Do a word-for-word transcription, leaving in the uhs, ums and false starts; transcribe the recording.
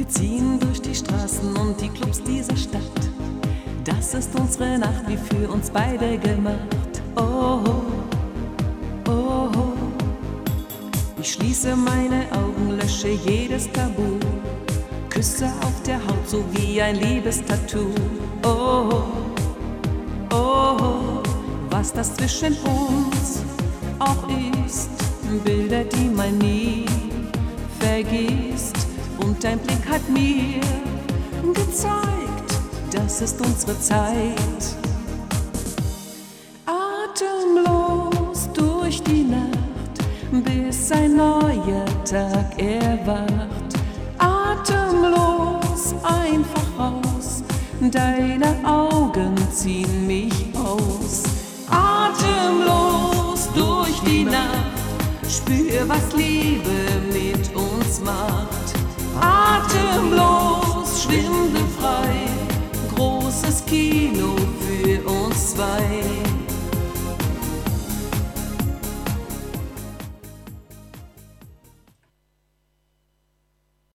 ziehen durch die Straßen und die Clubs dieser Stadt. Das ist unsere Nacht, wie für uns beide gemacht. Oh, oh, oh. Ich schließe meine Augen, lösche jedes Tabu, Küsse auf der Haut, so wie ein Liebestattoo. Oh, oh, oh. Was das zwischen uns auch ist, Bilder, die man nie vergisst. Und dein Blick hat mir gezeigt, das ist unsere Zeit. Atemlos durch die Nacht, bis ein neuer Tag erwacht. Atemlos einfach raus, deine Augen ziehen mich aus. Atemlos durch die Nacht, spür, was Liebe mit uns macht. Atemlos, schwindelfrei, großes Kino für uns zwei.